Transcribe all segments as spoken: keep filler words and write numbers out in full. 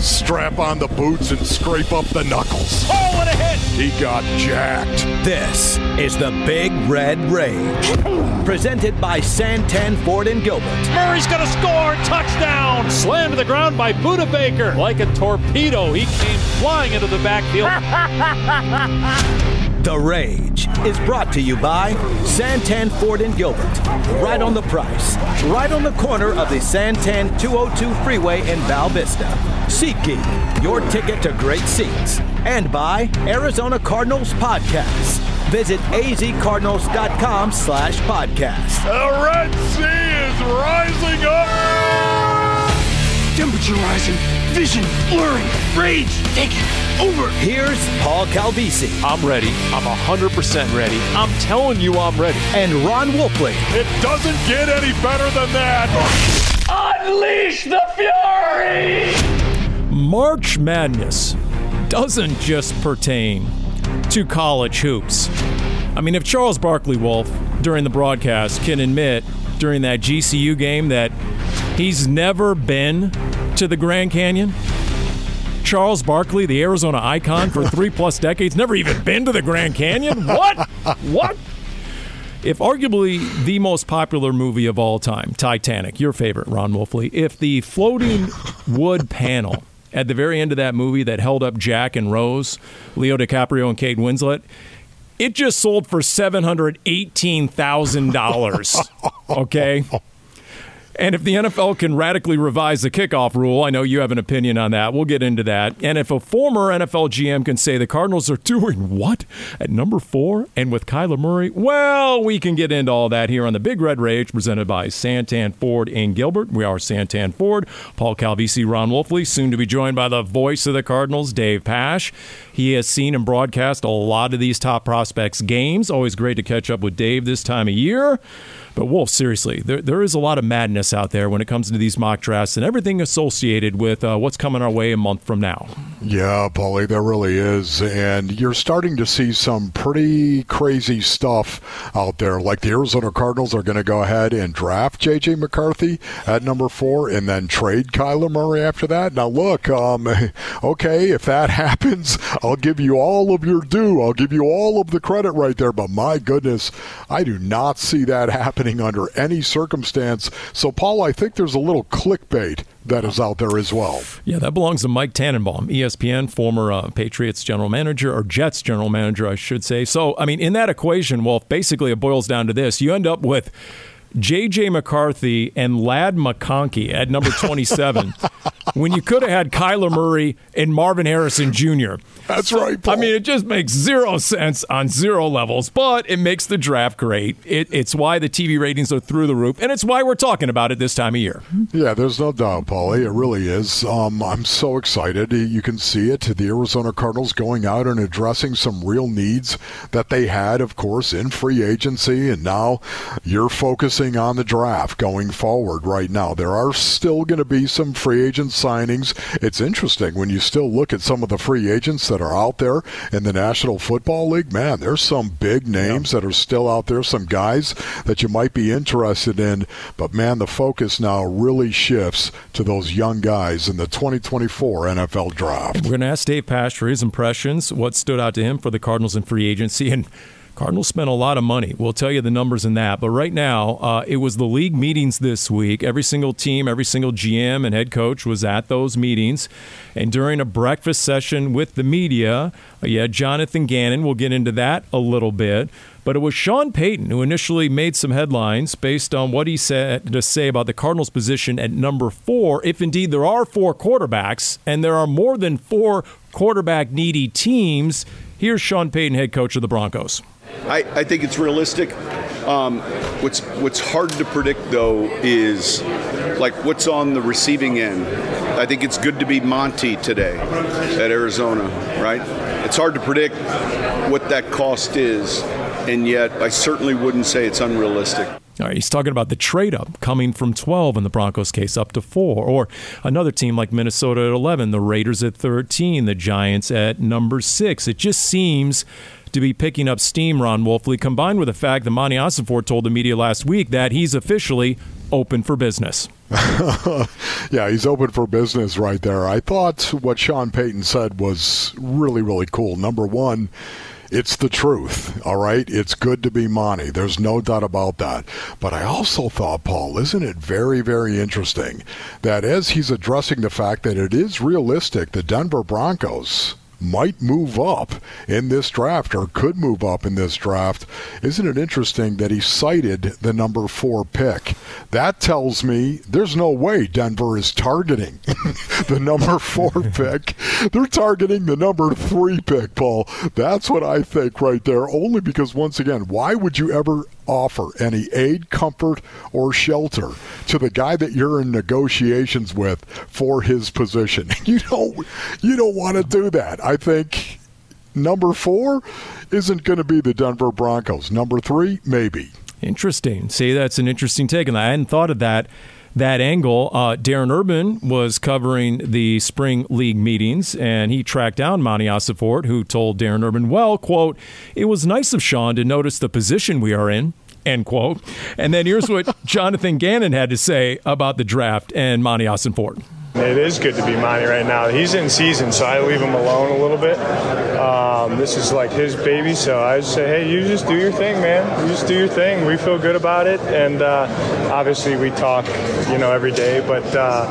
Strap on the boots and scrape up the knuckles. Oh, what a hit! He got jacked. This is the Big Red Rage. Presented by Santan Ford and Gilbert. Murray's going to score. Touchdown. Slammed to the ground by Budda Baker. Like a torpedo, he came flying into the backfield. The Rage is brought to you by Santan Ford and Gilbert. Right on the price. Right on the corner of the Santan two oh two freeway in Val Vista. SeatGeek, your ticket to great seats. And by Arizona Cardinals Podcast. Visit azcardinals.com slash podcast. The Red Sea is rising up. Temperature rising. Vision blurring. Rage taking over. Here's Paul Calvisi. I'm ready. I'm one hundred percent ready. I'm telling you I'm ready. And Ron Wolfley. It doesn't get any better than that. Unleash the fury! March Madness doesn't just pertain to college hoops. I mean, if Charles Barkley, Wolf, during the broadcast can admit during that G C U game that he's never been to the Grand Canyon, Charles Barkley, the Arizona icon for three-plus decades, never even been to the Grand Canyon? What? What? If arguably the most popular movie of all time, Titanic, your favorite, Ron Wolfley, if the floating wood panel at the very end of that movie that held up Jack and Rose, Leo DiCaprio and Kate Winslet, it just sold for seven hundred eighteen thousand dollars, okay? And if the N F L can radically revise the kickoff rule, I know you have an opinion on that. We'll get into that. And if a former N F L G M can say the Cardinals are doing what at number four and with Kyler Murray, well, we can get into all that here on the Big Red Rage presented by Santan Ford and Gilbert. We are Santan Ford. Paul Calvisi, Ron Wolfley, soon to be joined by the voice of the Cardinals, Dave Pasch. He has seen and broadcast a lot of these top prospects' games. Always great to catch up with Dave this time of year. But, Wolf, seriously, there there is a lot of madness out there when it comes to these mock drafts and everything associated with uh, what's coming our way a month from now. Yeah, Paulie, there really is. And you're starting to see some pretty crazy stuff out there. Like the Arizona Cardinals are going to go ahead and draft J J McCarthy at number four and then trade Kyler Murray after that. Now, look, um, okay, if that happens, I'll give you all of your due. I'll give you all of the credit right there. But my goodness, I do not see that happening under any circumstance. So, Paul, I think there's a little clickbait that is out there as well. Yeah, that belongs to Mike Tannenbaum, E S P N, former uh, Patriots general manager, or Jets general manager, I should say. So, I mean, in that equation, Wolf, basically it boils down to this. You end up with J J McCarthy and Ladd McConkey at number twenty-seven when you could have had Kyler Murray and Marvin Harrison Junior That's so, right, Paul. I mean, it just makes zero sense on zero levels, but it makes the draft great. It, it's why the T V ratings are through the roof, and it's why we're talking about it this time of year. Yeah, there's no doubt, Paulie. It really is. Um, I'm so excited. You can see it. The Arizona Cardinals going out and addressing some real needs that they had, of course, in free agency, and now you're focusing on the draft going forward right now. There are still going to be some free agent signings. It's interesting when you still look at some of the free agents that are out there in the National Football League. Man, there's some big names yeah. that are still out there, some guys that you might be interested in. But, man, the focus now really shifts to those young guys in the twenty twenty-four N F L Draft. We're going to ask Dave Pasch for his impressions, what stood out to him for the Cardinals in free agency, and Cardinals spent a lot of money. We'll tell you the numbers in that. But right now, uh, it was the league meetings this week. Every single team, every single G M and head coach was at those meetings. And during a breakfast session with the media, uh, you had Jonathan Gannon. We'll get into that a little bit. But it was Sean Payton who initially made some headlines based on what he said to say about the Cardinals' position at number four, if indeed there are four quarterbacks, and there are more than four quarterback-needy teams. Here's Sean Payton, head coach of the Broncos. I, I think it's realistic. Um, what's what's hard to predict, though, is like what's on the receiving end. I think it's good to be Monty today at Arizona, right? It's hard to predict what that cost is, and yet I certainly wouldn't say it's unrealistic. All right, he's talking about the trade-up coming from twelve in the Broncos case up to four, or another team like Minnesota at eleven, the Raiders at thirteen, the Giants at number six. It just seems to be picking up steam, Ron Wolfley, combined with the fact that Monty Ossenfort told the media last week that he's officially open for business. Yeah, he's open for business right there. I thought what Sean Payton said was really, really cool. Number one, it's the truth, all right? It's good to be Monty. There's no doubt about that. But I also thought, Paul, isn't it very, very interesting that as he's addressing the fact that it is realistic, the Denver Broncos might move up in this draft or could move up in this draft. Isn't it interesting that he cited the number four pick? That tells me there's no way Denver is targeting the number four pick. They're targeting the number three pick, Paul. That's what I think right there, only because, once again, why would you ever offer any aid, comfort, or shelter to the guy that you're in negotiations with for his position? You don't, you don't want to do that. I think number four isn't going to be the Denver Broncos. Number three, maybe. Interesting. See, that's an interesting take, and I hadn't thought of that that angle. Uh, Darren Urban was covering the spring league meetings, and he tracked down Monty Ossenfort, who told Darren Urban, well, quote, "It was nice of Sean to notice the position we are in," end quote. And then here's what Jonathan Gannon had to say about the draft and Monty Ossenfort. It is good to be Monty right now. He's in season, so I leave him alone a little bit. Um, this is like his baby, so I just say, hey, you just do your thing, man. You just do your thing. We feel good about it, and uh, obviously we talk, you know, every day. But uh,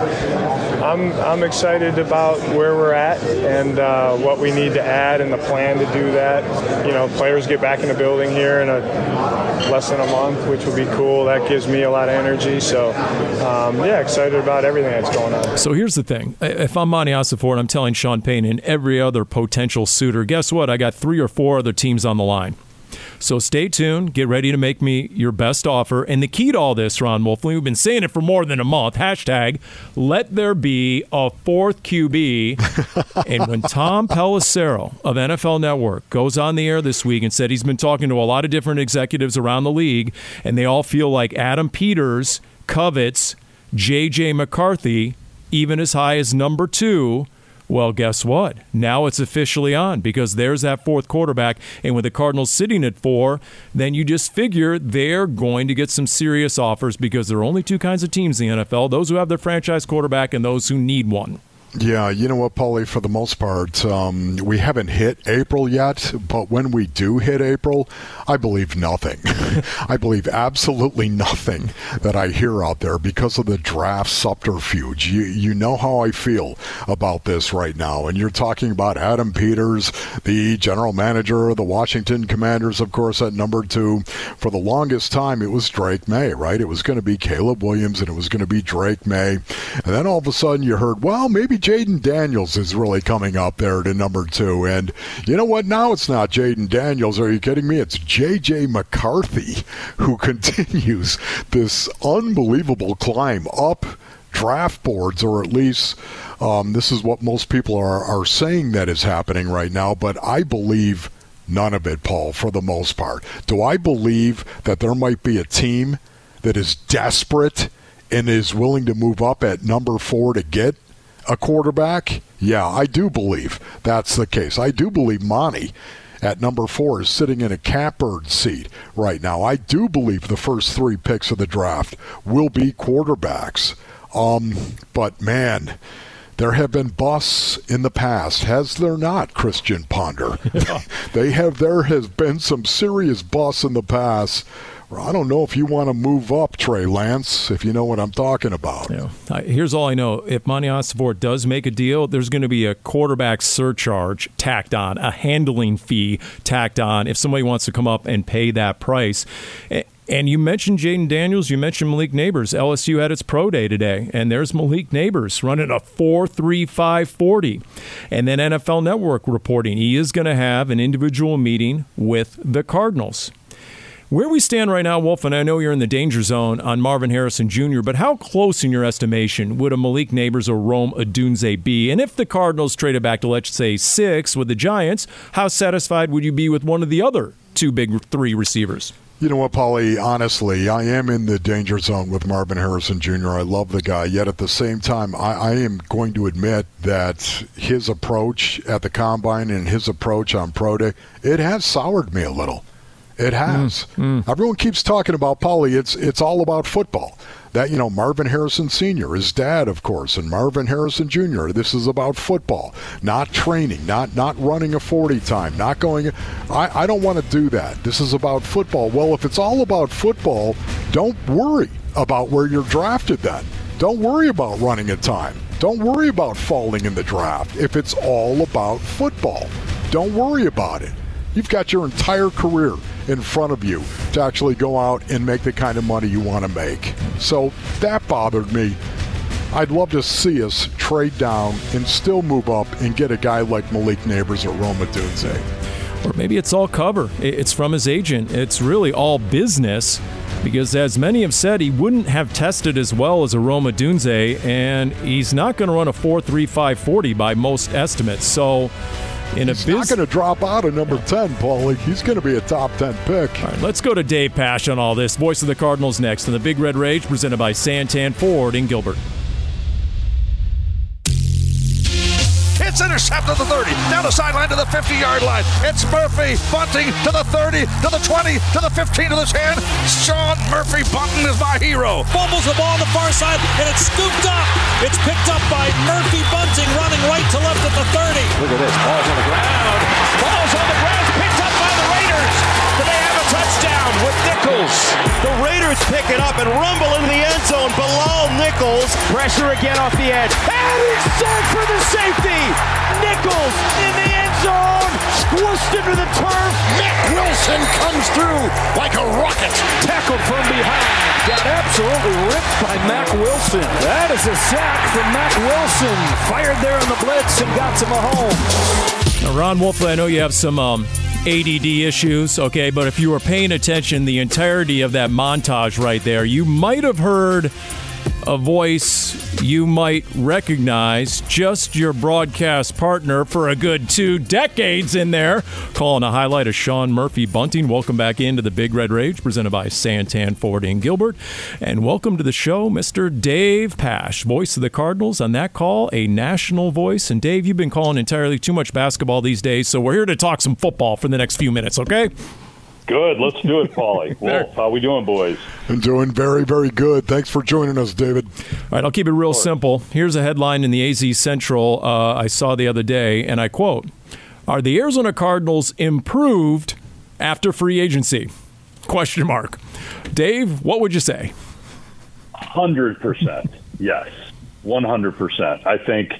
I'm I'm excited about where we're at and uh, what we need to add and the plan to do that. You know, players get back in the building here in a less than a month, which will be cool. That gives me a lot of energy. So, um, yeah, excited about everything that's going on. So here's the thing. If I'm Monty Ossenfort, I'm telling Sean Payton and every other potential suitor, guess what? I got three or four other teams on the line. So stay tuned. Get ready to make me your best offer. And the key to all this, Ron Wolfley, we've been saying it for more than a month. Hashtag, let there be a fourth Q B. And when Tom Pelissero of N F L Network goes on the air this week and said he's been talking to a lot of different executives around the league, and they all feel like Adam Peters covets J J McCarthy even as high as number two, well, guess what? Now it's officially on because there's that fourth quarterback. And with the Cardinals sitting at four, then you just figure they're going to get some serious offers because there are only two kinds of teams in the N F L, those who have their franchise quarterback and those who need one. Yeah, you know what, Paulie, for the most part, um, we haven't hit April yet, but when we do hit April, I believe nothing. I believe absolutely nothing that I hear out there because of the draft subterfuge. You, you know how I feel about this right now, and you're talking about Adam Peters, the general manager of the Washington Commanders, of course, at number two. For the longest time, it was Drake May, right? It was going to be Caleb Williams, and it was going to be Drake May. And then all of a sudden you heard, well, maybe Jaden Daniels is really coming up there to number two. And you know what? Now it's not Jaden Daniels. Are you kidding me? It's J J McCarthy who continues this unbelievable climb up draft boards, or at least um, this is what most people are, are saying that is happening right now. But I believe none of it, Paul, for the most part. Do I believe that there might be a team that is desperate and is willing to move up at number four to get a quarterback? Yeah, I do believe that's the case. I do believe Monty at number four is sitting in a catbird seat right now. I do believe the first three picks of the draft will be quarterbacks. Um, but, man, there have been busts in the past, has there not, Christian Ponder? Yeah. they have. There has been some serious busts in the past. I don't know if you want to move up, Trey Lance, if you know what I'm talking about. Yeah. Here's all I know. If Monty Ossenfort does make a deal, there's going to be a quarterback surcharge tacked on, a handling fee tacked on if somebody wants to come up and pay that price. And you mentioned Jaden Daniels. You mentioned Malik Neighbors. L S U had its pro day today, and there's Malik Neighbors running a four three five forty. And then N F L Network reporting he is going to have an individual meeting with the Cardinals. Where we stand right now, Wolf, and I know you're in the danger zone on Marvin Harrison Junior, but how close in your estimation would a Malik Neighbors or Rome Odunze be? And if the Cardinals traded back to, let's say, six with the Giants, how satisfied would you be with one of the other two big three receivers? You know what, Paulie, honestly, I am in the danger zone with Marvin Harrison Junior I love the guy, yet at the same time, I, I am going to admit that his approach at the Combine and his approach on Pro Day, it has soured me a little. It has. Mm, mm. Everyone keeps talking about Paulie. It's it's all about football. That, you know, Marvin Harrison Senior, his dad, of course, and Marvin Harrison Junior This is about football, not training, not not running a forty time, not going. I, I don't want to do that. This is about football. Well, if it's all about football, don't worry about where you're drafted then. Don't worry about running a time. Don't worry about falling in the draft. If it's all about football, don't worry about it. You've got your entire career in front of you to actually go out and make the kind of money you want to make. So that bothered me. I'd love to see us trade down and still move up and get a guy like Malik Neighbors or Rome Odunze. Or maybe it's all cover. It's from his agent. It's really all business because, as many have said, he wouldn't have tested as well as a Rome Odunze, and he's not going to run a four three five forty by most estimates. So in He's a biz- not going to drop out of number ten, Paulie. He's going to be a top ten pick. All right, let's go to Dave Pasch on all this. Voice of the Cardinals next on the Big Red Rage, presented by Santan Ford in Gilbert. It's intercepted to the thirty, down the sideline to the fifty-yard line. It's Murphy Bunting to the thirty, to the twenty, to the fifteen, to the ten. Sean Murphy Bunting is my hero. Fumbles the ball on the far side, and it's scooped up. It's picked up by Murphy Bunting, running right to left at the thirty. Look at this. Ball's on the ground. Ball's on the ground. Picked up by the Raiders. Do they have a touchdown with Nichols? The Raiders pick it up and rumble into the end zone. Bilal Nichols. Pressure again off the edge. And he's set for the safety. Nichols in the end zone. Squished into the turf. Mack Wilson comes through like a rocket. Tackled from behind. Got absolutely ripped by Mack Wilson. That is a sack from Mack Wilson. Fired there on the blitz and got to Mahomes. Now, Ron Wolfley, I know you have some um, A D D issues, okay, but if you were paying attention the entirety of that montage right there, you might have heard a voice you might recognize, just your broadcast partner for a good two decades in there, calling a highlight of Sean Murphy Bunting. Welcome back into the Big Red Rage, presented by Santan Ford in Gilbert. And welcome to the show, Mister Dave Pasch, voice of the Cardinals. On that call, a national voice. And Dave, you've been calling entirely too much basketball these days, so we're here to talk some football for the next few minutes, okay? Good. Let's do it, Paulie. Wolf, how we doing, boys? I'm doing very, very good. Thanks for joining us, David. All right, I'll keep it real simple. Here's a headline in the A Z Central uh, I saw the other day, and I quote, "Are the Arizona Cardinals improved after free agency?" Question mark. Dave, what would you say? one hundred percent. Yes. one hundred percent. I think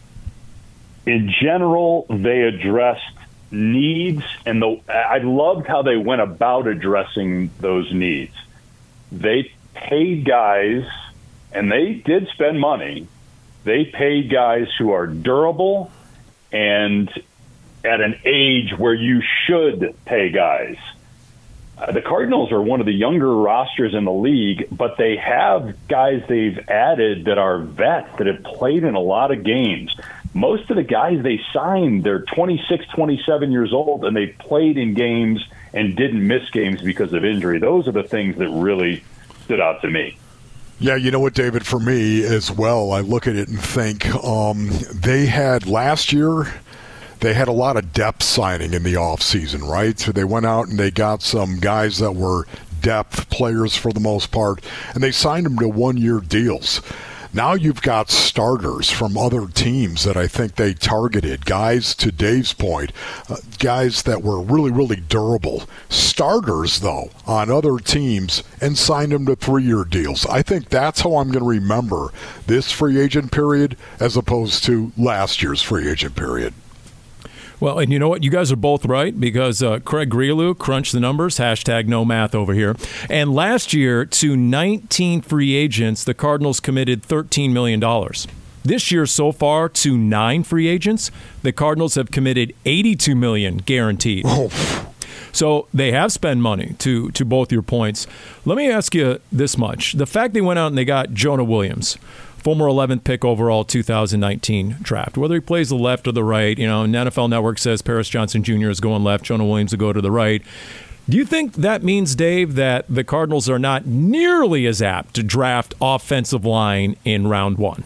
in general, they addressed needs, and the I loved how they went about addressing those needs. They paid guys, and they did spend money. They paid guys who are durable and at an age where you should pay guys. Uh, the Cardinals are one of the younger rosters in the league, but they have guys they've added that are vets that have played in a lot of games. Most of the guys they signed, they're twenty-six, twenty-seven years old, and they played in games and didn't miss games because of injury. Those are the things that really stood out to me. Yeah, you know what, David, for me as well, I look at it and think um, they had last year, they had a lot of depth signing in the offseason, right? So they went out and they got some guys that were depth players for the most part, and they signed them to one-year deals. Now you've got starters from other teams that I think they targeted, guys, to Dave's point, uh, guys that were really, really durable. Starters, though, on other teams, and signed them to three-year deals. I think that's how I'm going to remember this free agent period as opposed to last year's free agent period. Well, and you know what? You guys are both right, because uh, Craig Grialou crunched the numbers, hashtag no math over here. And last year, to nineteen free agents, the Cardinals committed thirteen million dollars. This year so far, to nine free agents, the Cardinals have committed eighty-two million dollars guaranteed. Oh. So they have spent money, to, to both your points. Let me ask you this much. The fact they went out and they got Jonah Williams, former eleventh pick overall two thousand nineteen draft. Whether he plays the left or the right, you know, and N F L Network says Paris Johnson Junior is going left, Jonah Williams will go to the right. Do you think that means, Dave, that the Cardinals are not nearly as apt to draft offensive line in round one?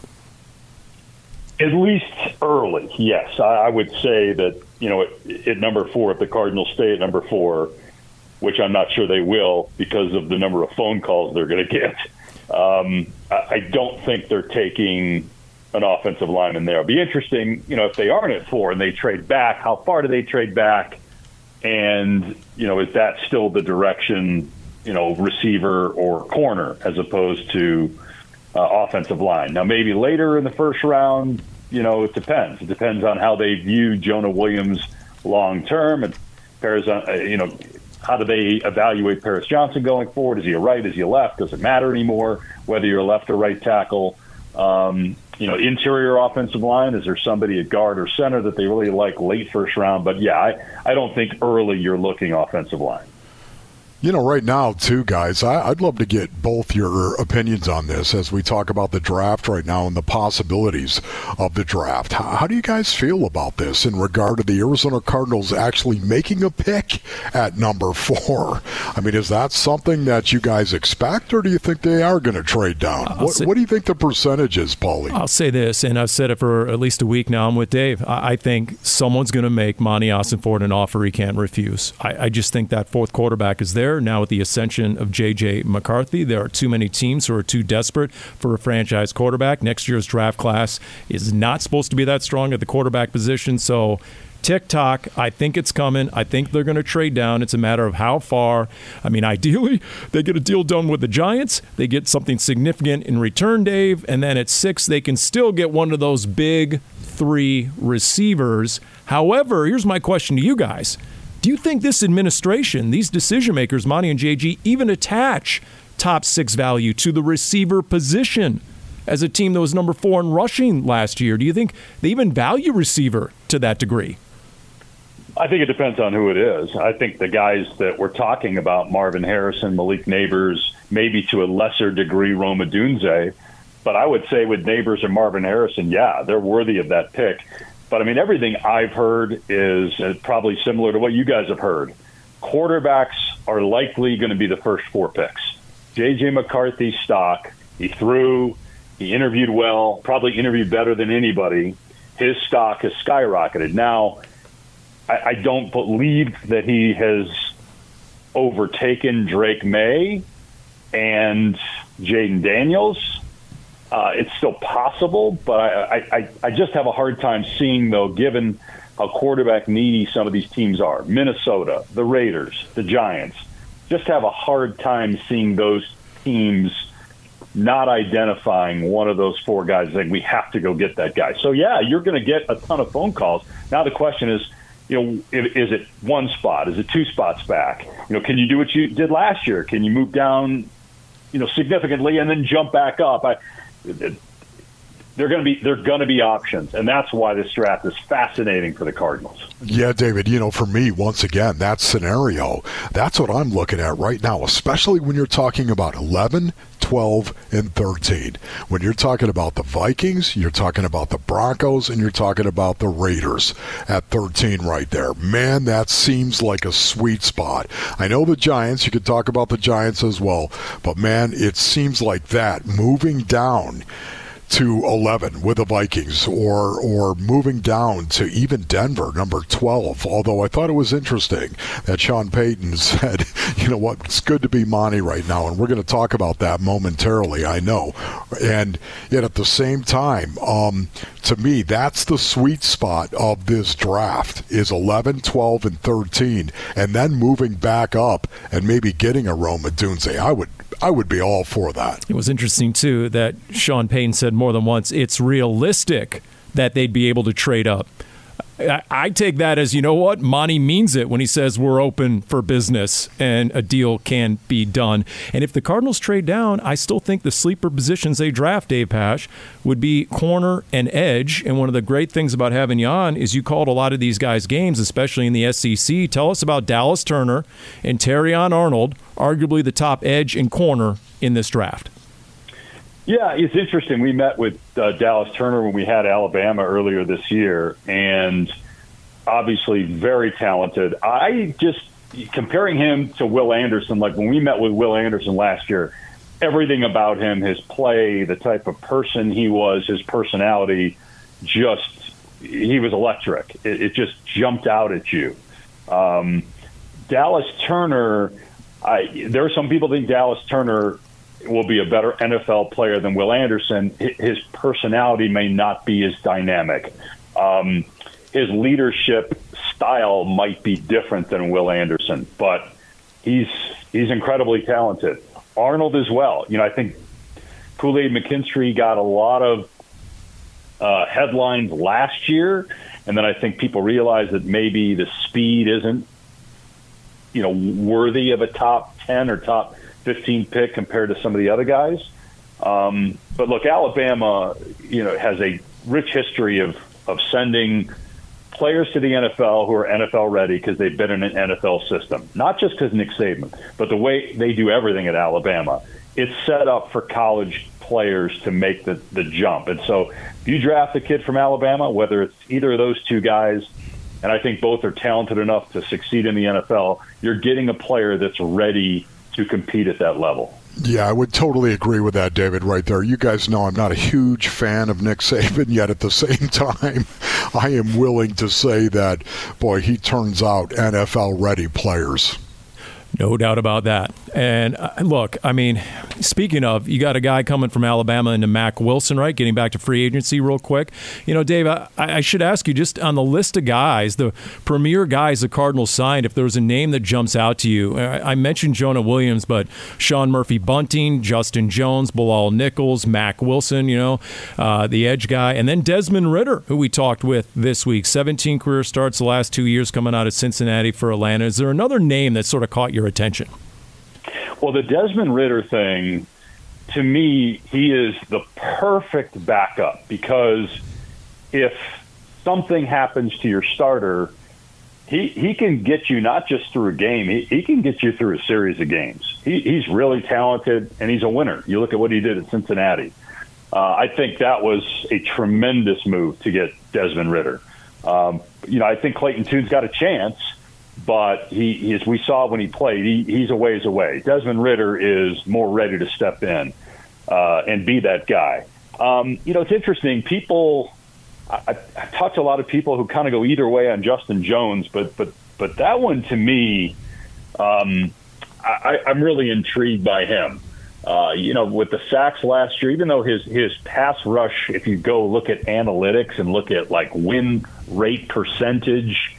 At least early, yes. I would say that, you know, at, at number four, if the Cardinals stay at number four, which I'm not sure they will because of the number of phone calls they're going to get. Um, I, I don't think they're taking an offensive lineman there. It'll be interesting, you know, if they aren't at four and they trade back, how far do they trade back? And, you know, is that still the direction, you know, receiver or corner as opposed to uh, offensive line? Now, maybe later in the first round, you know, it depends. It depends on how they view Jonah Williams long term. And Paris, uh, you know, how do they evaluate Paris Johnson going forward? Is he a right? Is he a left? Does it matter anymore whether you're a left or right tackle? Um, you know, interior offensive line, is there somebody at guard or center that they really like late first round? But, yeah, I, I don't think early you're looking offensive line. You know, right now, too, guys, I, I'd love to get both your opinions on this as we talk about the draft right now and the possibilities of the draft. How, how do you guys feel about this in regard to the Arizona Cardinals actually making a pick at number four? I mean, is that something that you guys expect, or do you think they are going to trade down? What, say, what do you think the percentage is, Paulie? I'll say this, and I've said it for at least a week now. I'm with Dave. I, I think someone's going to make Monty Ossenfort an offer he can't refuse. I, I just think that fourth quarterback is there. Now with the ascension of J J McCarthy, there are too many teams who are too desperate for a franchise quarterback. Next year's draft class is not supposed to be that strong at the quarterback position. So tick-tock, I think it's coming. I think they're going to trade down. It's a matter of how far. I mean, ideally, they get a deal done with the Giants. They get something significant in return, Dave. And then at six, they can still get one of those big three receivers. However, here's my question to you guys. Do you think this administration, these decision makers, Monty and J G, even attach top six value to the receiver position as a team that was number four in rushing last year? Do you think they even value receiver to that degree? I think it depends on who it is. I think the guys that we're talking about, Marvin Harrison, Malik Neighbors, maybe to a lesser degree Rome Odunze, but I would say with Neighbors and Marvin Harrison, yeah, they're worthy of that pick. But, I mean, everything I've heard is probably similar to what you guys have heard. Quarterbacks are likely going to be the first four picks. J J McCarthy's stock, he threw, he interviewed well, probably interviewed better than anybody. His stock has skyrocketed. Now, I, I don't believe that he has overtaken Drake May and Jaden Daniels. Uh, it's still possible, but I, I, I just have a hard time seeing, though, given how quarterback needy some of these teams are. Minnesota, the Raiders, the Giants, just have a hard time seeing those teams not identifying one of those four guys saying, we have to go get that guy. So, yeah, you're going to get a ton of phone calls. Now the question is, you know, is it one spot? Is it two spots back? You know, can you do what you did last year? Can you move down, you know, significantly and then jump back up? I, They're going to be they're going to be options, and that's why this draft is fascinating for the Cardinals. Yeah, David, you know, for me, once again, that scenario, that's what I'm looking at right now, especially when you're talking about eleven, twelve, and thirteen. When you're talking about the Vikings, you're talking about the Broncos, and you're talking about the Raiders at thirteen right there. Man, that seems like a sweet spot. I know the Giants, you could talk about the Giants as well, but man, it seems like that moving down to eleven with the Vikings, or or moving down to even Denver, number twelve. Although I thought it was interesting that Sean Payton said, you know what, it's good to be Monty right now, and we're going to talk about that momentarily, I know. And yet at the same time, um, to me, that's the sweet spot of this draft, is eleven, twelve, and thirteen, and then moving back up and maybe getting a Rome Odunze. I would I would be all for that. It was interesting, too, that Sean Payton said more than once, it's realistic that they'd be able to trade up. I, I take that as, you know what, Monty means it when he says we're open for business and a deal can be done. And if the Cardinals trade down, I still think the sleeper positions they draft, Dave Pasch, would be corner and edge. And one of the great things about having you on is you called a lot of these guys' games, especially in the S E C. Tell us about Dallas Turner and Terrion Arnold, arguably the top edge and corner in this draft. Yeah, it's interesting. We met with uh, Dallas Turner when we had Alabama earlier this year, and obviously very talented. I just, comparing him to Will Anderson, like when we met with Will Anderson last year, everything about him, his play, the type of person he was, his personality, just, he was electric. It, it just jumped out at you. Um, Dallas Turner, I, there are some people think Dallas Turner will be a better N F L player than Will Anderson. His personality may not be as dynamic. Um, his leadership style might be different than Will Anderson, but he's he's incredibly talented. Arnold as well. You know, I think Kool-Aid McKinstry got a lot of uh, headlines last year, and then I think people realized that maybe the speed isn't, you know, worthy of a top ten or top fifteen pick compared to some of the other guys. Um, but look, Alabama, you know, has a rich history of, of sending players to the N F L who are N F L ready because they've been in an N F L system. Not just because Nick Saban, but the way they do everything at Alabama. It's set up for college players to make the, the jump. And so if you draft a kid from Alabama, whether it's either of those two guys, and I think both are talented enough to succeed in the N F L, you're getting a player that's ready to compete at that level. Yeah, I would totally agree with that, David, right there. You guys know I'm not a huge fan of Nick Saban, yet at the same time, I am willing to say that, boy, he turns out N F L-ready players. No doubt about that. And uh, look, I mean, speaking of, you got a guy coming from Alabama into Mack Wilson, right? Getting back to free agency real quick. You know, Dave, I, I should ask you, just on the list of guys, the premier guys the Cardinals signed, if there was a name that jumps out to you. I, I mentioned Jonah Williams, but Sean Murphy-Bunting, Justin Jones, Bilal Nichols, Mack Wilson, you know, uh, the edge guy. And then Desmond Ridder, who we talked with this week. seventeen career starts the last two years coming out of Cincinnati for Atlanta. Is there another name that sort of caught your attention? Well, the Desmond Ridder thing, to me, he is the perfect backup because if something happens to your starter, he he can get you not just through a game, he, he can get you through a series of games. He, he's really talented, and he's a winner. You look at what he did at Cincinnati. Uh, I think that was a tremendous move to get Desmond Ridder. Um, you know, I think Clayton Tune's got a chance, but he, as we saw when he played, he, he's a ways away. Desmond Ridder is more ready to step in uh, and be that guy. Um, you know, it's interesting. People, I, I talk to a lot of people who kind of go either way on Justin Jones, but but but that one to me, um, I, I'm really intrigued by him. Uh, you know, with the sacks last year, even though his his pass rush, if you go look at analytics and look at like win rate percentage.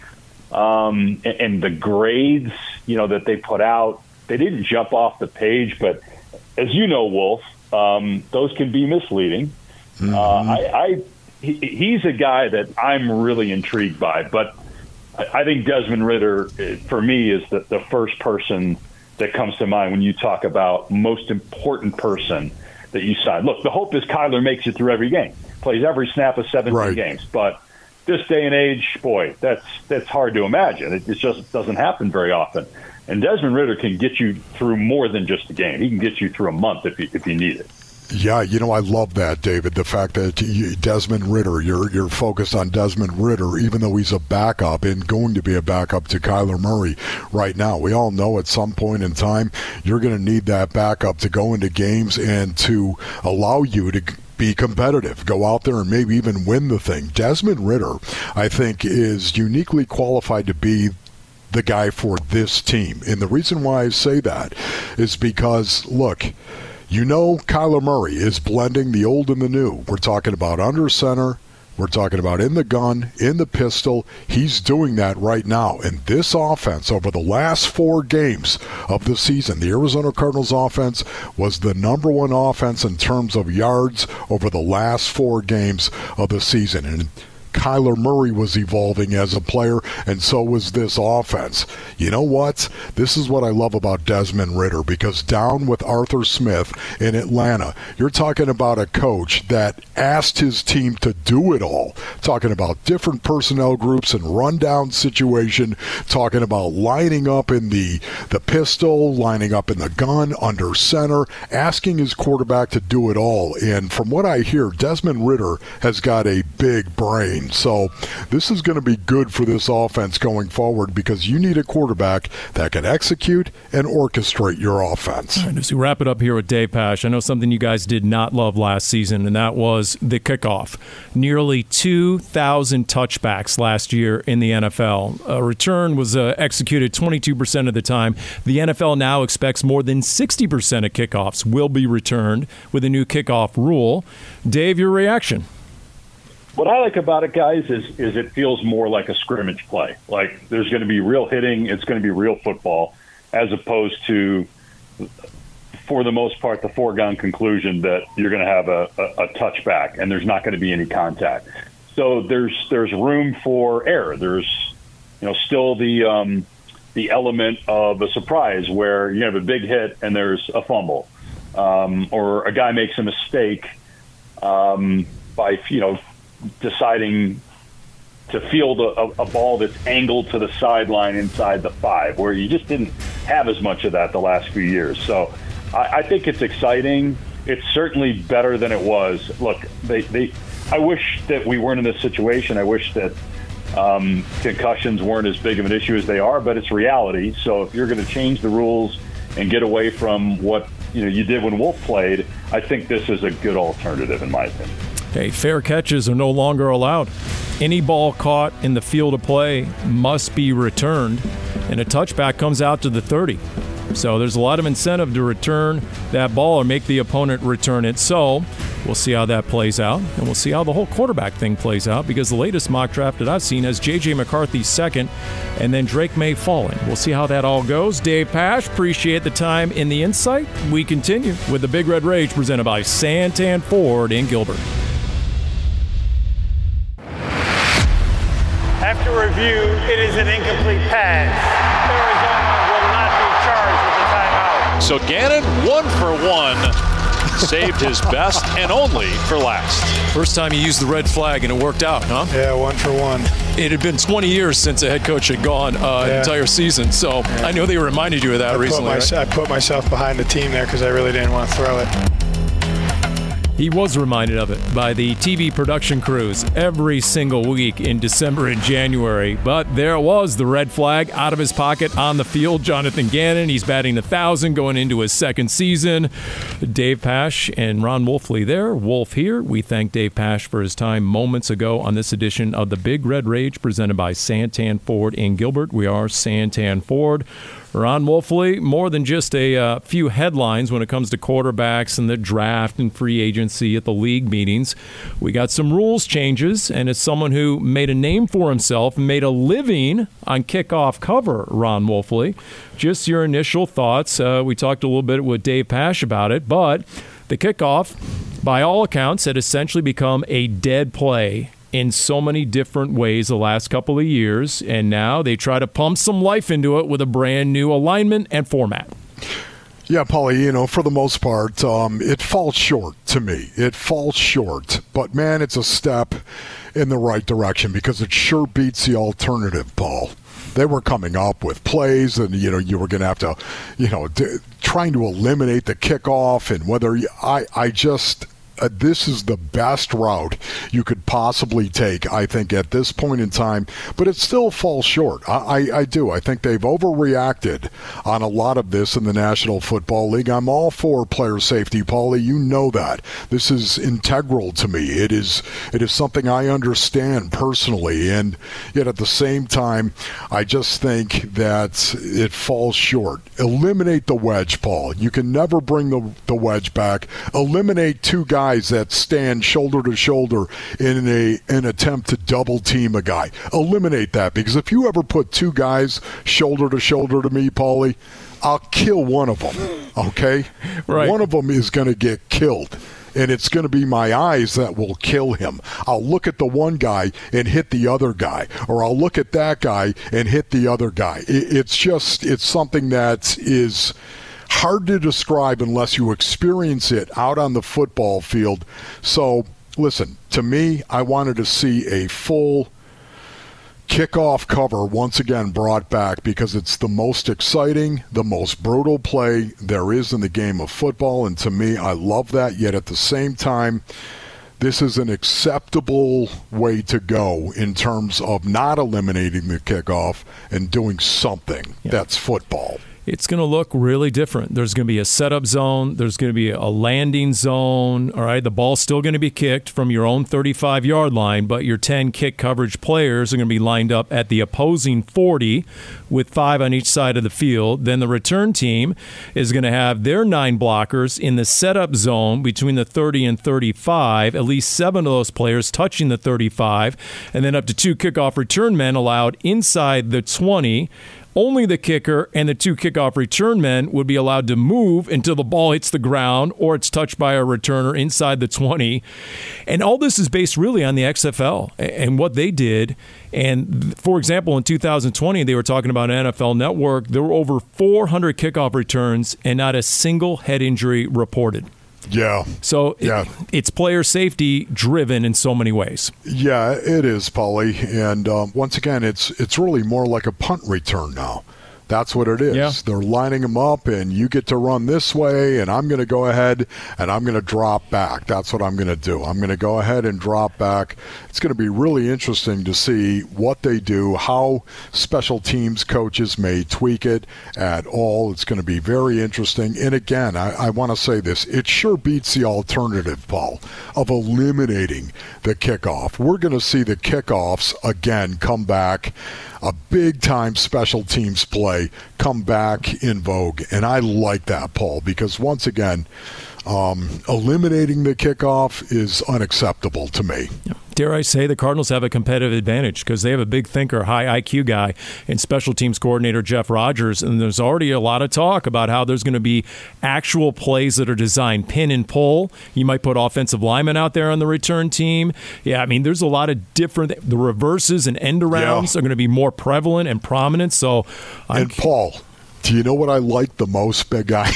Um, and, and the grades, you know, that they put out, they didn't jump off the page. But as you know, Wolf, um, those can be misleading. Mm-hmm. Uh, I, I he, he's a guy that I'm really intrigued by. But I, I think Desmond Ridder, for me, is the, the first person that comes to mind when you talk about most important person that you sign. Look, the hope is Kyler makes it through every game, plays every snap of seventeen right. games. But this day and age, boy, that's that's hard to imagine. It, it just doesn't happen very often. And Desmond Ridder can get you through more than just a game. He can get you through a month if you, if you need it. Yeah, you know, I love that, David, the fact that you, Desmond Ridder, you're you're focused on Desmond Ridder, even though he's a backup and going to be a backup to Kyler Murray right now. We all know at some point in time you're going to need that backup to go into games and to allow you to be competitive, go out there and maybe even win the thing. Desmond Ridder, I think, is uniquely qualified to be the guy for this team. And the reason why I say that is because, look, you know Kyler Murray is blending the old and the new. We're talking about under center. We're talking about in the gun, in the pistol. He's doing that right now. And this offense, over the last four games of the season, the Arizona Cardinals offense was the number one offense in terms of yards over the last four games of the season. And Kyler Murray was evolving as a player, and so was this offense. You know what? This is what I love about Desmond Ridder, because down with Arthur Smith in Atlanta, you're talking about a coach that asked his team to do it all, talking about different personnel groups and rundown situation, talking about lining up in the, the pistol, lining up in the gun, under center, asking his quarterback to do it all. And from what I hear, Desmond Ridder has got a big brain. team. So this is going to be good for this offense going forward because you need a quarterback that can execute and orchestrate your offense. All right, as we wrap it up here with Dave Pasch, I know something you guys did not love last season, and that was the kickoff. Nearly two thousand touchbacks last year in the N F L. A return was uh, executed twenty-two percent of the time. The N F L now expects more than sixty percent of kickoffs will be returned with a new kickoff rule. Dave, your reaction? What I like about it, guys, is is it feels more like a scrimmage play. Like there's going to be real hitting, it's going to be real football, as opposed to, for the most part, the foregone conclusion that you're going to have a, a, a touchback and there's not going to be any contact. So there's there's room for error. There's you know still the um, the element of a surprise where you have a big hit and there's a fumble, um, or a guy makes a mistake um, by you know. deciding to field a, a ball that's angled to the sideline inside the five, where you just didn't have as much of that the last few years. So I, I think it's exciting. It's certainly better than it was. Look, they, they, I wish that we weren't in this situation. I wish that um, concussions weren't as big of an issue as they are, but it's reality. So if you're going to change the rules and get away from what you know you did when Wolf played, I think this is a good alternative, in my opinion. Okay, fair catches are no longer allowed. Any ball caught in the field of play must be returned, and a touchback comes out to the thirty. So there's a lot of incentive to return that ball or make the opponent return it. So we'll see how that plays out, and we'll see how the whole quarterback thing plays out, because the latest mock draft that I've seen has J J McCarthy second and then Drake May falling. We'll see how that all goes. Dave Pasch, appreciate the time and the insight. We continue with the Big Red Rage presented by Santan Ford in Gilbert. After review, it is an incomplete pass. Arizona will not be charged with a timeout. So Gannon, one for one, saved his best and only for last. First time he used the red flag, and it worked out, huh? Yeah, one for one. It had been twenty years since a head coach had gone uh, yeah. an entire season, so yeah. I know they reminded you of that I recently. Put my, right? I put myself behind the team there because I really didn't want to throw it. He was reminded of it by the T V production crews every single week in December and January. But there was the red flag out of his pocket on the field. Jonathan Gannon, he's batting one thousand going into his second season. Dave Pasch and Ron Wolfley there. Wolf here. We thank Dave Pasch for his time moments ago on this edition of the Big Red Rage presented by Santan Ford in Gilbert. We are Santan Ford. Ron Wolfley, more than just a uh, few headlines when it comes to quarterbacks and the draft and free agency at the league meetings. We got some rules changes, and as someone who made a name for himself and made a living on kickoff cover, Ron Wolfley, just your initial thoughts. Uh, we talked a little bit with Dave Pasch about it, but the kickoff, by all accounts, had essentially become a dead play in so many different ways the last couple of years, and now they try to pump some life into it with a brand new alignment and format. Yeah, Paulie, you know, for the most part, um, it falls short to me. It falls short. But, man, it's a step in the right direction because it sure beats the alternative, Paul. They were coming up with plays, and, you know, you were going to have to, you know, d- trying to eliminate the kickoff, and whether you, I, I just... Uh, this is the best route you could possibly take, I think, at this point in time. But it still falls short. I, I, I do. I think they've overreacted on a lot of this in the National Football League. I'm all for player safety, Paulie. You know that. This is integral to me. It is it is something I understand personally. And yet at the same time, I just think that it falls short. Eliminate the wedge, Paul. You can never bring the, the wedge back. Eliminate two guys that stand shoulder to shoulder in a an attempt to double team a guy. Eliminate that, because if you ever put two guys shoulder to shoulder to me, Paulie, I'll kill one of them, okay? Right. One of them is going to get killed, and it's going to be my eyes that will kill him. I'll look at the one guy and hit the other guy, or I'll look at that guy and hit the other guy. It, it's just, it's something that is hard to describe unless you experience it out on the football field. So, listen, to me, I wanted to see a full kickoff cover once again brought back because it's the most exciting, the most brutal play there is in the game of football, and to me, I love that. Yet at the same time, this is an acceptable way to go in terms of not eliminating the kickoff and doing something yeah. that's football. It's going to look really different. There's going to be a setup zone. There's going to be a landing zone. All right, the ball's still going to be kicked from your own thirty-five-yard line, but your ten kick coverage players are going to be lined up at the opposing forty with five on each side of the field. Then the return team is going to have their nine blockers in the setup zone between the thirty and thirty-five, at least seven of those players touching the thirty-five, and then up to two kickoff return men allowed inside the twenty. Only the kicker and the two kickoff return men would be allowed to move until the ball hits the ground or it's touched by a returner inside the twenty. And all this is based really on the X F L and what they did. And, for example, in two thousand twenty, they were talking about N F L Network. There were over four hundred kickoff returns and not a single head injury reported. Yeah. So yeah. It, it's player safety driven in so many ways. Yeah, it is, Paulie. And um, once again, it's it's really more like a punt return now. That's what it is. Yeah. They're lining them up, and you get to run this way, and I'm going to go ahead, and I'm going to drop back. That's what I'm going to do. I'm going to go ahead and drop back. It's going to be really interesting to see what they do, how special teams coaches may tweak it at all. It's going to be very interesting. And again, I, I want to say this. It sure beats the alternative, Paul, of eliminating the kickoff. We're going to see the kickoffs, again, come back. A big-time special teams play come back in vogue. And I like that, Paul, because once again, um, eliminating the kickoff is unacceptable to me. Dare I say the Cardinals have a competitive advantage because they have a big thinker, high I Q guy in special teams coordinator Jeff Rodgers, and there's already a lot of talk about how there's going to be actual plays that are designed pin and pull. You might put offensive linemen out there on the return team. Yeah, I mean, there's a lot of different – the reverses and end-arounds yeah. are going to be more prevalent and prominent. So, I'm, And, Paul, do you know what I like the most, big guy?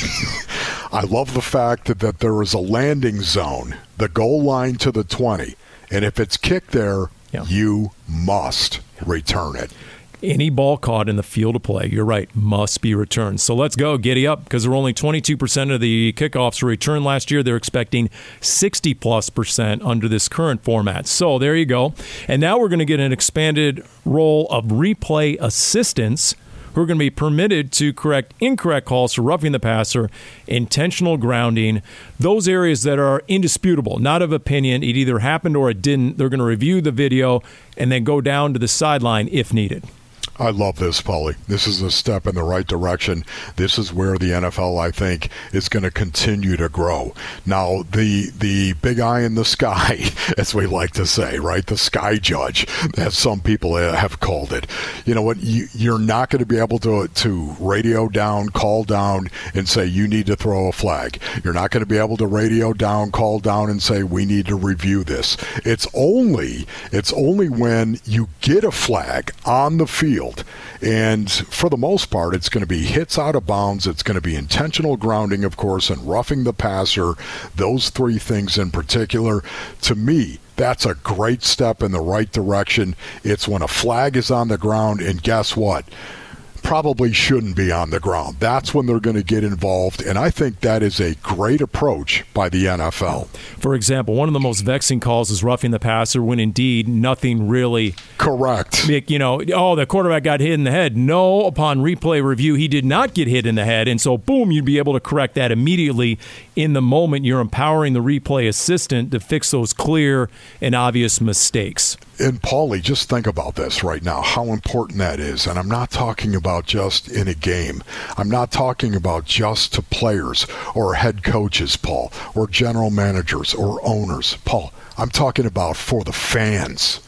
I love the fact that, that there is a landing zone, the goal line to the twenty. And if it's kicked there, yeah. you must return it. Any ball caught in the field of play, you're right, must be returned. So let's go, giddy up, because there were only twenty-two percent of the kickoffs returned last year. They're expecting sixty plus percent under this current format. So there you go. And now we're going to get an expanded role of replay assistants who are going to be permitted to correct incorrect calls for roughing the passer, intentional grounding, those areas that are indisputable, not of opinion. It either happened or it didn't. They're going to review the video and then go down to the sideline if needed. I love this, Paulie. This is a step in the right direction. This is where the N F L, I think, is going to continue to grow. Now, the the big eye in the sky, as we like to say, right? The sky judge, as some people have called it. You know what? You, you're not going to be able to, to radio down, call down, and say, you need to throw a flag. You're not going to be able to radio down, call down, and say, we need to review this. It's only, it's only when you get a flag on the field. And for the most part, it's going to be hits out of bounds. It's going to be intentional grounding, of course, and roughing the passer. Those three things in particular, to me, that's a great step in the right direction. It's when a flag is on the ground, and guess what? Probably shouldn't be on the ground. That's when they're going to get involved, and I think that is a great approach by the N F L. For example, one of the most vexing calls is roughing the passer when indeed nothing really correct. You know, oh, the quarterback got hit in the head. No, upon replay review, he did not get hit in the head, and so boom, you'd be able to correct that immediately in the moment. You're empowering the replay assistant to fix those clear and obvious mistakes. And Paulie, just think about this right now, how important that is. And I'm not talking about just in a game. I'm not talking about just to players or head coaches, Paul, or general managers or owners. Paul, I'm talking about for the fans.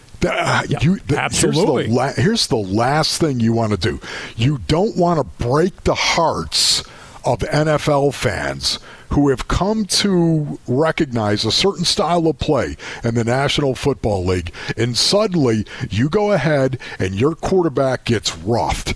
Uh, yeah, you, the, absolutely. Here's the, la- here's the last thing you want to do. You don't want to break the hearts of N F L fans who have come to recognize a certain style of play in the National Football League, and suddenly you go ahead and your quarterback gets roughed,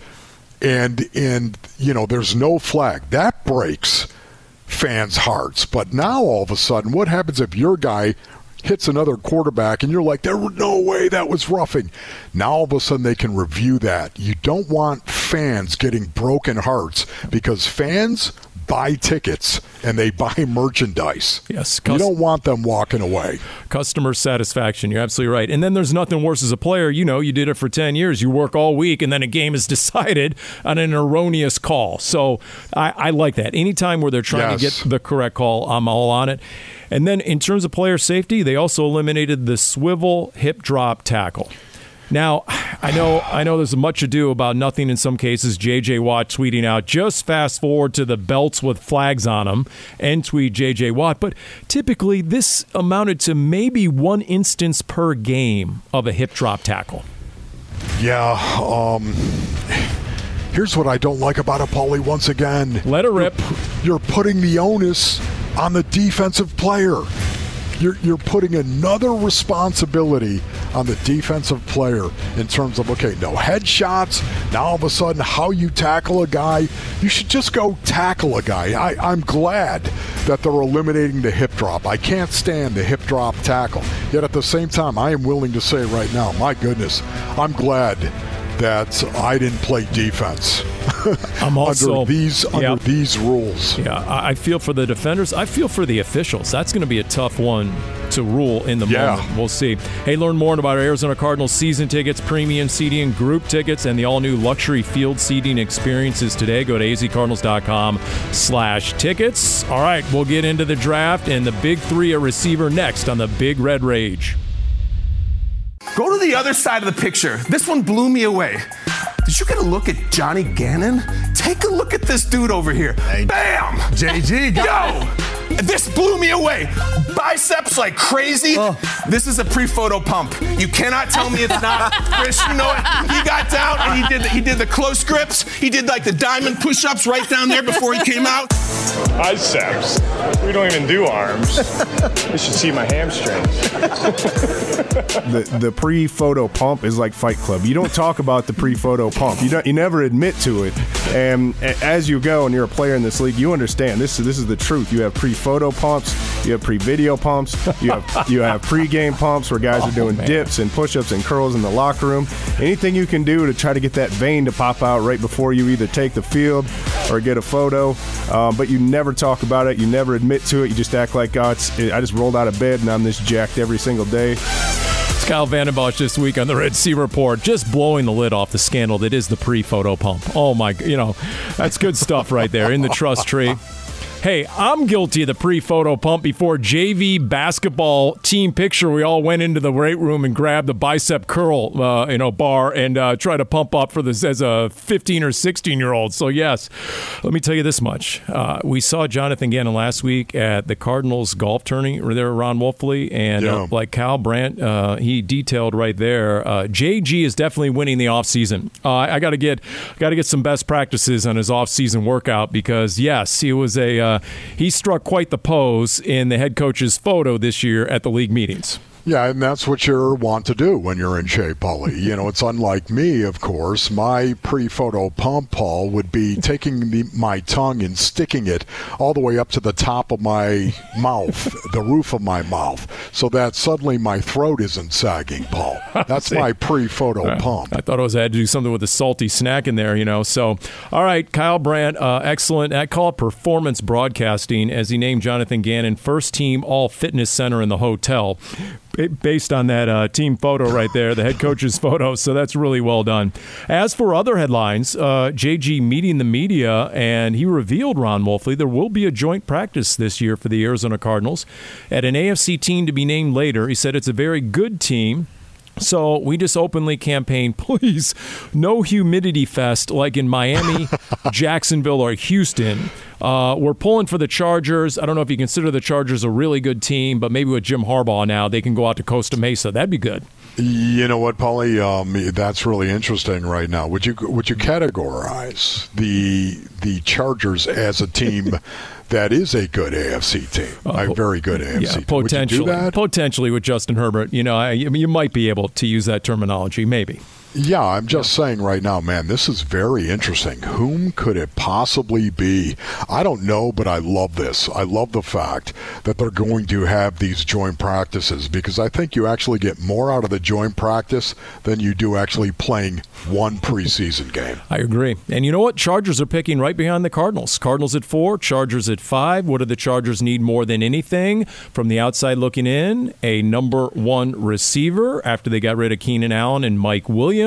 and and you know there's no flag. That breaks fans' hearts. But now all of a sudden, what happens if your guy hits another quarterback and you're like, there was no way that was roughing? Now all of a sudden they can review that. You don't want fans getting broken hearts, because fans buy tickets and they buy merchandise. Yes. You don't want them walking away. Customer satisfaction. You're absolutely right. And then there's nothing worse as a player. You know, you did it for ten years. You work all week, and then a game is decided on an erroneous call. So I, I like that. Anytime where they're trying Yes. to get the correct call, I'm all on it. And then in terms of player safety, they also eliminated the swivel hip drop tackle. Now, I know I know there's much ado about nothing in some cases. J J. Watt tweeting out, just fast forward to the belts with flags on them and tweet J J. Watt. But typically, this amounted to maybe one instance per game of a hip drop tackle. Yeah. Um, here's what I don't like about it, Paulie, once again. Let her rip. You're, you're putting the onus on the defensive player. You're, you're putting another responsibility on the defensive player in terms of, okay, no headshots. Now all of a sudden, how you tackle a guy, you should just go tackle a guy. I, I'm glad that they're eliminating the hip drop. I can't stand the hip drop tackle. Yet at the same time, I am willing to say right now, my goodness, I'm glad that I didn't play defense. I'm also under these under yeah. these rules. Yeah, I I feel for the defenders. I feel for the officials. That's going to be a tough one to rule in the Yeah. moment. We'll see. Hey, learn more about our Arizona Cardinals season tickets, premium seating, group tickets, and the all-new luxury field seating experiences today. Go to azcardinals.com slash tickets. All right, we'll get into the draft and the big three at receiver next on the Big Red Rage. Go to the other side of the picture. This one blew me away. Did you get a look at Johnny Gannon? Take a look at this dude over here. Hey, bam! J G, Yo! This blew me away. Biceps like crazy. Oh. This is a pre-photo pump. You cannot tell me it's not. Chris, you know it. He got down and he did the, he did the close grips. He did like the diamond push-ups right down there before he came out. Biceps. We don't even do arms. You should see my hamstrings. the the pre-photo pump is like Fight Club. You don't talk about the pre-photo pump. You don't. You never admit to it. And as you go, and you're a player in this league, you understand this. This is the truth. You have pre-photo pumps. You have pre-video pumps. You have you have pre-game pumps where guys oh, are doing man. dips and push-ups and curls in the locker room. Anything you can do to try to get that vein to pop out right before you either take the field or get a photo. Um, but you never talk about it. You never admit to it. You just act like, oh, it's, I just rolled out of bed and I'm this jacked every single day. It's Kyle Vanden Bosch this week on the Red Sea Report, just blowing the lid off the scandal that is the pre-photo pump. Oh, my, you know, that's good stuff right there in the trust tree. Hey, I'm guilty of the pre-photo pump before J V basketball team picture. We all went into the weight room and grabbed the bicep curl, uh, you know, bar and uh, try to pump up for this as a fifteen or sixteen year old. So yes, let me tell you this much: uh, we saw Jonathan Gannon last week at the Cardinals golf tourney there, Ron Wolfley, and yeah. uh, like Kyle Brandt, uh, he detailed right there. Uh, J G is definitely winning the offseason. Uh, I got to get, got to get some best practices on his offseason workout because yes, he was a. Uh, he struck quite the pose in the head coach's photo this year at the league meetings. Yeah, and that's what you want to do when you're in shape, Paulie. You know, it's unlike me, of course. My pre-photo pump, Paul, would be taking the, my tongue and sticking it all the way up to the top of my mouth, the roof of my mouth, so that suddenly my throat isn't sagging, Paul. That's my pre-photo uh, pump. I thought I was I had to do something with a salty snack in there, you know. So, all right, Kyle Brandt, uh, excellent. I call it performance broadcasting as he named Jonathan Gannon first team all fitness center in the hotel. Based on that uh, team photo right there, the head coach's photo. So that's really well done. As for other headlines, uh, J G meeting the media, and he revealed, Ron Wolfley, there will be a joint practice this year for the Arizona Cardinals at an A F C team to be named later. He said it's a very good team. So we just openly campaign, please, no humidity fest like in Miami, Jacksonville, or Houston. Uh, we're pulling for the Chargers. I don't know if you consider the Chargers a really good team, but maybe with Jim Harbaugh now, they can go out to Costa Mesa. That'd be good. You know what, Paulie? Um, that's really interesting right now. Would you would you categorize the the Chargers as a team that is a good A F C team, uh, a very good A F C yeah, team? Potentially, Would you do that? Potentially with Justin Herbert. You know, I, you might be able to use that terminology, maybe. Yeah, I'm just yeah. saying right now, man, this is very interesting. Whom could it possibly be? I don't know, but I love this. I love the fact that they're going to have these joint practices because I think you actually get more out of the joint practice than you do actually playing one preseason game. I agree. And you know what? Chargers are picking right behind the Cardinals. Cardinals at four, Chargers at five. What do the Chargers need more than anything? From the outside looking in, a number one receiver after they got rid of Keenan Allen and Mike Williams.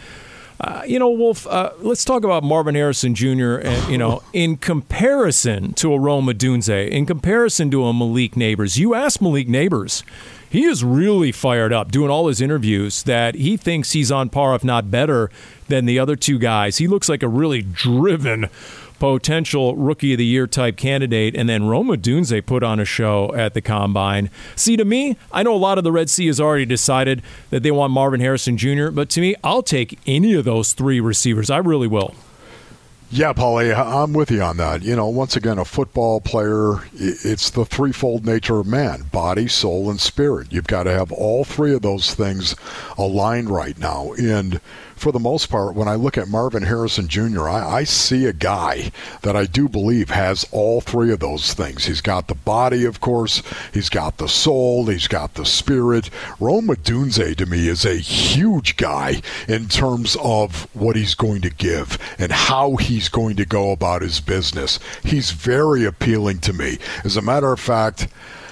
Uh, you know, Wolf, uh, let's talk about Marvin Harrison Junior, and, you know, in comparison to a Rome Odunze, in comparison to a Malik Neighbors. You ask Malik Neighbors, he is really fired up doing all his interviews that he thinks he's on par, if not better, than the other two guys. He looks like a really driven potential Rookie of the Year type candidate, and then Rome Odunze put on a show at the Combine. See, to me, I know a lot of the Red Sea has already decided that they want Marvin Harrison Junior, but to me, I'll take any of those three receivers. I really will. Yeah, Paulie, I'm with you on that. You know, once again, a football player, it's the threefold nature of man, body, soul, and spirit. You've got to have all three of those things aligned right now. And for the most part, when I look at Marvin Harrison Junior, I, I see a guy that I do believe has all three of those things. He's got the body, of course. He's got the soul. He's got the spirit. Rome Odunze, to me, is a huge guy in terms of what he's going to give and how he's going to go about his business. He's very appealing to me. As a matter of fact,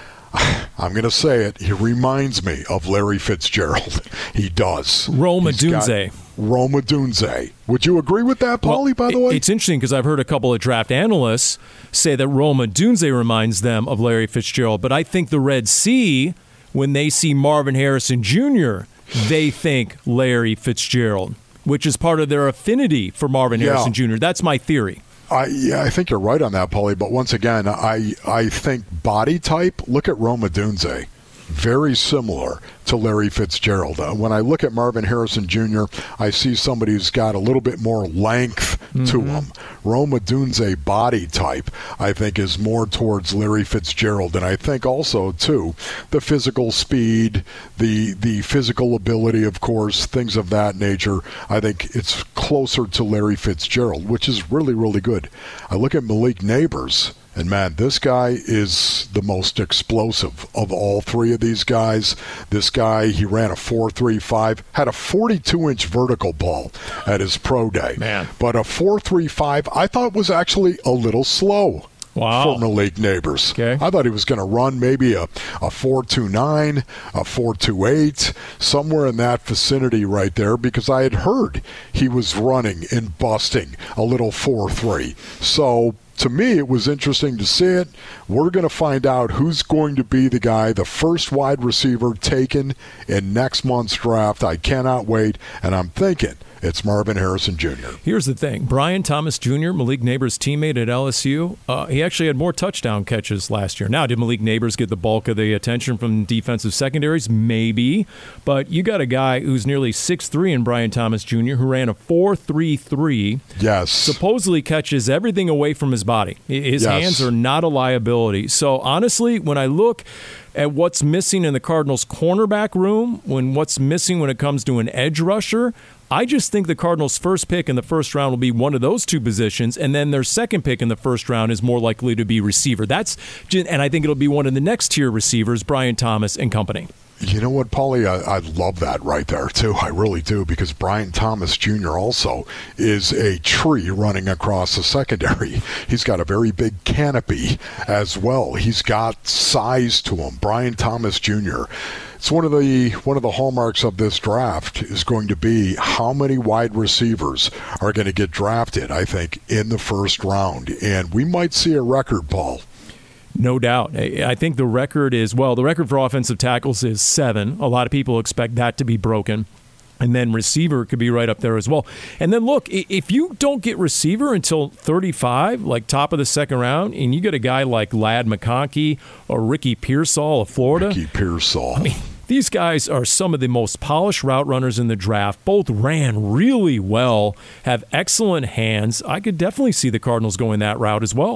I'm going to say it, he reminds me of Larry Fitzgerald. He does. Rome Odunze. Rome Odunze. Would you agree with that, Paulie, well, by the way? It's interesting because I've heard a couple of draft analysts say that Rome Odunze reminds them of Larry Fitzgerald, but I think the Red Sea, when they see Marvin Harrison Junior, they think Larry Fitzgerald, which is part of their affinity for Marvin yeah. Harrison Junior That's my theory. I, yeah, I think you're right on that, Paulie. But once again, I I think body type, look at Rome Odunze. Very similar to Larry Fitzgerald. Uh, when I look at Marvin Harrison Junior, I see somebody who's got a little bit more length mm-hmm. to him. Rome Odunze body type, I think, is more towards Larry Fitzgerald. And I think also, too, the physical speed, the the physical ability, of course, things of that nature, I think it's closer to Larry Fitzgerald, which is really, really good. I look at Malik Neighbors, and, man, this guy is the most explosive of all three of these guys. This guy, he ran a four three five, had a forty-two inch vertical ball at his pro day. Man. But a four three five I thought was actually a little slow. Wow. For Malik Neighbors. Okay. I thought he was going to run maybe a, a four two nine, a four two eight, somewhere in that vicinity right there, because I had heard he was running and busting a little four three. So, to me, it was interesting to see it. We're going to find out who's going to be the guy, the first wide receiver taken in next month's draft. I cannot wait, and I'm thinking it's Marvin Harrison Junior Here's the thing. Brian Thomas Junior, Malik Neighbors' teammate at L S U, uh, he actually had more touchdown catches last year. Now, did Malik Neighbors get the bulk of the attention from defensive secondaries? Maybe. But you got a guy who's nearly six three in Brian Thomas Junior who ran a four three three. Yes. Supposedly catches everything away from his body. His yes. hands are not a liability. So, honestly, when I look at what's missing in the Cardinals' cornerback room, when what's missing when it comes to an edge rusher, I just think the Cardinals' first pick in the first round will be one of those two positions, and then their second pick in the first round is more likely to be receiver. That's, and I think it'll be one of the next tier receivers, Brian Thomas and company. You know what, Paulie? I, I love that right there, too. I really do, because Brian Thomas Junior also is a tree running across the secondary. He's got a very big canopy as well. He's got size to him. Brian Thomas Junior It's one of the one of the hallmarks of this draft is going to be how many wide receivers are going to get drafted, I think, in the first round. And we might see a record, Paul. No doubt. I think the record is, well, the record for offensive tackles is seven. A lot of people expect that to be broken. And then receiver could be right up there as well. And then, look, if you don't get receiver until thirty-five, like top of the second round, and you get a guy like Ladd McConkey or Ricky Pearsall of Florida. Ricky Pearsall. I mean, these guys are some of the most polished route runners in the draft. Both ran really well, have excellent hands. I could definitely see the Cardinals going that route as well.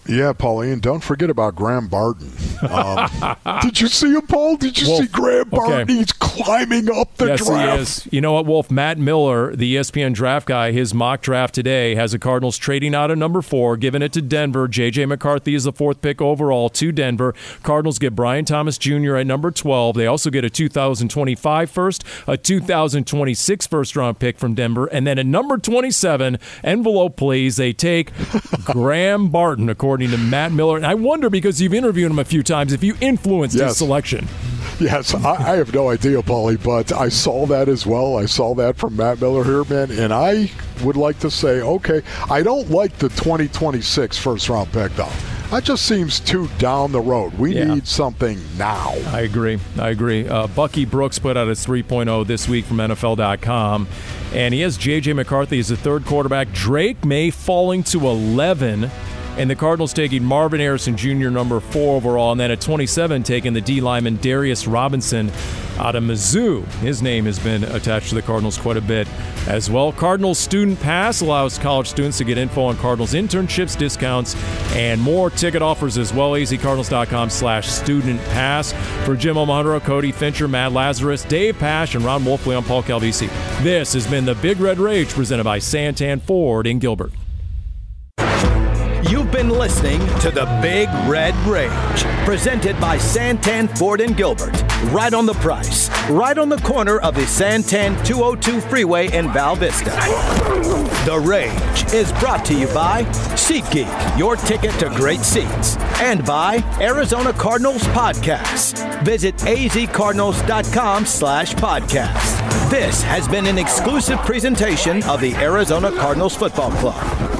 Yeah, Paulie, and don't forget about Graham Barton. Um, did you see him, Paul? Did you Wolf, see Graham Barton? okay. He's climbing up the yes, draft. He is. You know what, Wolf? Matt Miller, the E S P N draft guy, his mock draft today has the Cardinals trading out of number four, giving it to Denver. J J McCarthy is the fourth pick overall to Denver. Cardinals get Brian Thomas Junior at number twelve. They also get a two thousand twenty-five first, a two thousand twenty-six first-round pick from Denver, and then at number twenty-seven, envelope please, they take Graham Barton, according to Matt Miller. And I wonder, because you've interviewed him a few times, if you influenced Yes. his selection. Yes, I, I have no idea, Paulie, but I saw that as well. I saw that from Matt Miller here, man, and I would like to say, okay, I don't like the twenty twenty-six first-round pick, though. That just seems too down the road. We Yeah. need something now. I agree. I agree. Uh, Bucky Brooks put out his three point oh this week from N F L dot com, and he has J J McCarthy as the third quarterback, Drake May falling to eleven, and the Cardinals taking Marvin Harrison Junior number four overall, and then at twenty-seven taking the D lineman Darius Robinson out of Mizzou. His name has been attached to the Cardinals quite a bit as well. Cardinals Student Pass allows college students to get info on Cardinals internships, discounts, and more ticket offers as well. A Z Cardinals dot com slash student pass. For Jim O'Mahara, Cody Fincher, Matt Lazarus, Dave Pash, and Ron Wolfley, I'm Paul Calvisi. This has been the Big Red Rage presented by Santan Ford in Gilbert. You've been listening to the Big Red Rage, presented by Santan Ford and Gilbert. Right on the price, right on the corner of the Santan two oh two freeway in Val Vista. The Rage is brought to you by SeatGeek, your ticket to great seats, and by Arizona Cardinals Podcasts. Visit azcardinals.com slash podcast. This has been an exclusive presentation of the Arizona Cardinals Football Club.